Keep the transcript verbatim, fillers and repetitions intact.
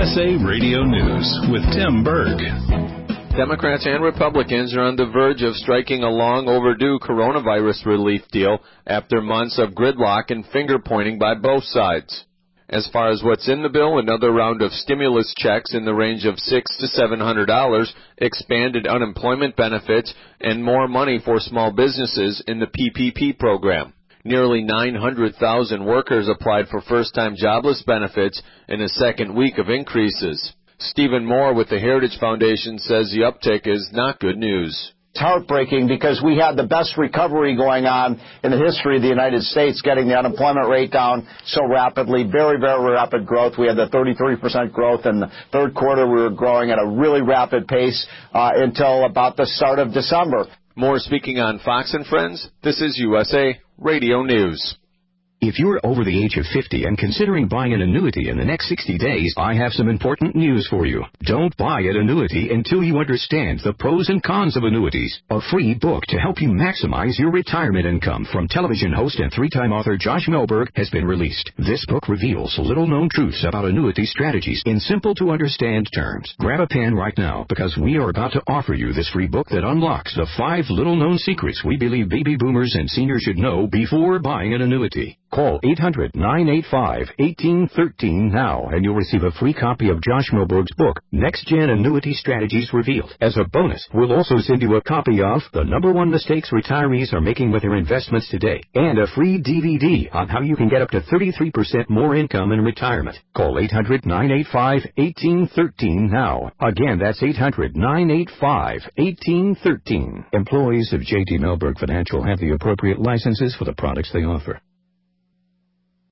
S A Radio News with Tim Berg. Democrats and Republicans are on the verge of striking a long overdue coronavirus relief deal after months of gridlock and finger-pointing by both sides. As far as what's in the bill, another round of stimulus checks in the range of six to seven hundred dollars, expanded unemployment benefits, and more money for small businesses in the P P P program. Nearly nine hundred thousand workers applied for first-time jobless benefits in a second week of increases. Stephen Moore with the Heritage Foundation says the uptick is not good news. It's heartbreaking because we had the best recovery going on in the history of the United States, getting the unemployment rate down so rapidly, very, very rapid growth. We had the thirty-three percent growth in the third quarter. We were growing at a really rapid pace uh, until about the start of December. Moore speaking on Fox and Friends. This is U S A Radio News. If you're over the age of fifty and considering buying an annuity in the next sixty days, I have some important news for you. Don't buy an annuity until you understand the pros and cons of annuities. A free book to help you maximize your retirement income from television host and three-time author Josh Melberg has been released. This book reveals little-known truths about annuity strategies in simple-to-understand terms. Grab a pen right now because we are about to offer you this free book that unlocks the five little-known secrets we believe baby boomers and seniors should know before buying an annuity. Call eight hundred, nine eight five, one eight one three now, and you'll receive a free copy of Josh Melberg's book, Next Gen Annuity Strategies Revealed. As a bonus, we'll also send you a copy of The Number One Mistakes Retirees Are Making with Their Investments Today, and a free D V D on how you can get up to thirty-three percent more income in retirement. Call eight hundred, nine eight five, one eight one three now. Again, that's eight hundred, nine eight five, one eight one three. Employees of J T Melberg Financial have the appropriate licenses for the products they offer.